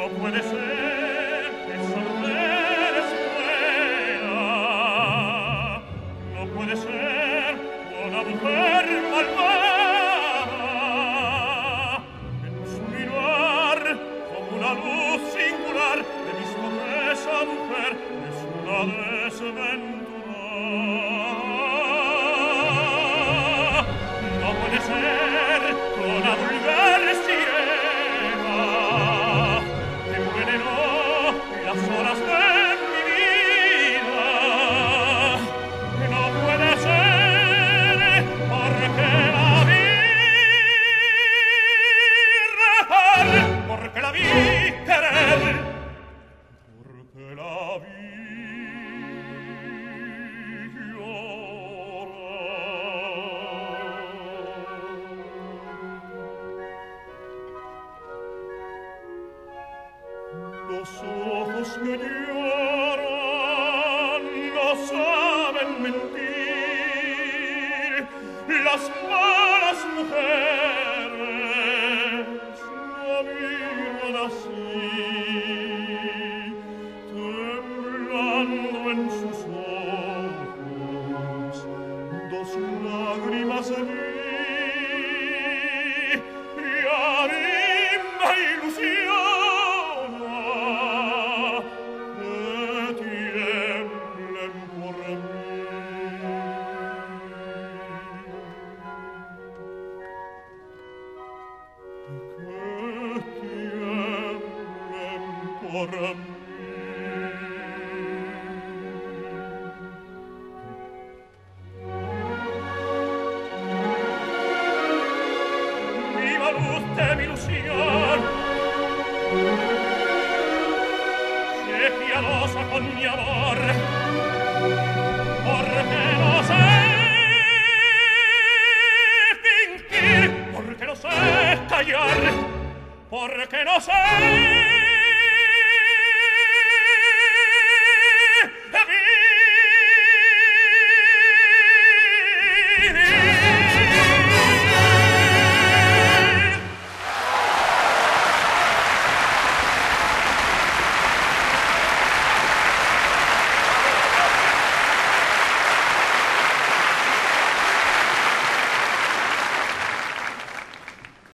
puede ser, esa mujer es buena. No puede ser una mujer malvada. En su mirar, como una luz singular, he visto que esa mujer es una desventurada. No puede ser una vulgar sirena que envenenó las horas de mi vida. No puede ser porque la vi rezar, porque la vi querer, porque la vi los ojos que lloran no saben mentir, las malas mujeres no miran así, temblando en sus ojos dos lágrimas de mí, y a mí me ilusiona que tiemblen por mí. Que tiemblen por mí. Viva luz de mi ilusión, sé piadosa con mi amor.